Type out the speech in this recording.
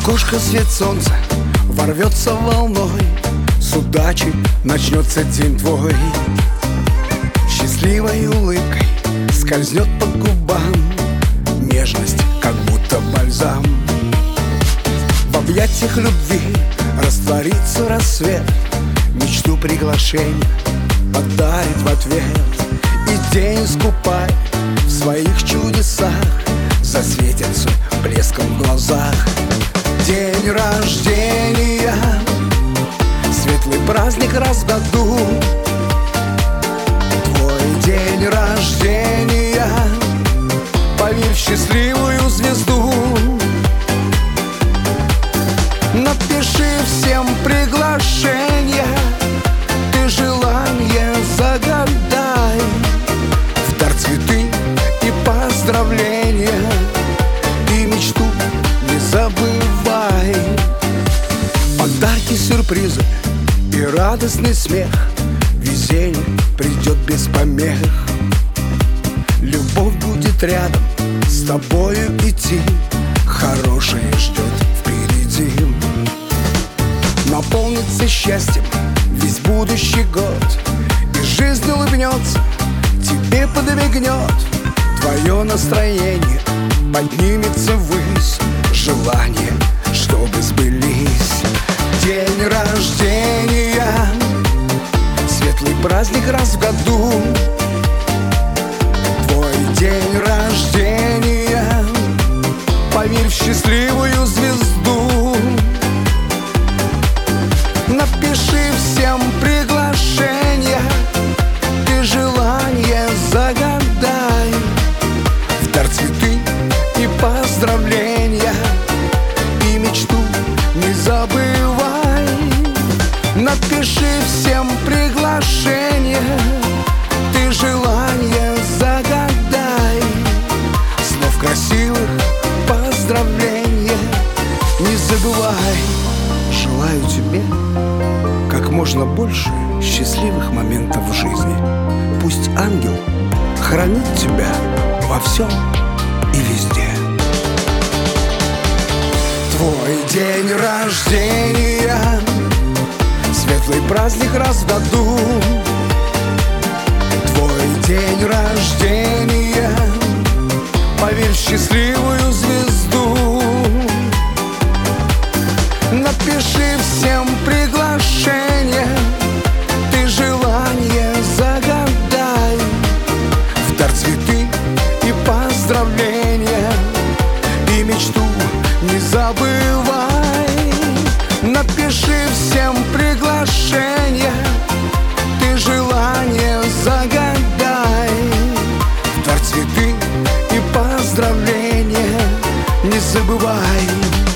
окошко свет солнца ворвется волной, с удачи начнется день твой. Счастливой улыбкой скользнет по губам нежность, как будто бальзам. В объятиях любви растворится рассвет, мечту приглашение подарит в ответ. И день искупай в своих чудесах, засветится блеском в глазах. День рождения, светлый праздник раз в году. Твой день рождения, поверь в счастливую звезду. Напиши всем приглашение, ты желание загадай, в дар цветы и поздравления, и мечту не забывай. Подарки, сюрпризы и радостный смех, везение придет без помех. Любовь будет рядом с тобою идти, хорошее ждет впереди. Наполнится счастьем весь будущий год, и жизнь улыбнется, тебе подмигнет. Твое настроение поднимется ввысь, желания, чтобы сбылись. День рождения, светлый праздник раз в году. Твой день рождения, поверь в счастливую звезду. Напиши всем приглашение, ты желание загадай, в дар цветы и поздравления, и мечту не забывай. Напиши всем приглашение, ты желание загадай, слов красивых поздравления не забывай. Желаю тебе как можно больше счастливых моментов в жизни. Пусть ангел хранит тебя во всем и везде. Твой день рождения, светлый праздник раз в году. Твой день рождения, поверь в счастливую звезду. Напиши всем приглашение, ты желание загадай, в дар цветы и поздравления, и мечту не забывай. Напиши всем приглашение, ты желание загадай, в дар цветы и поздравления не забывай.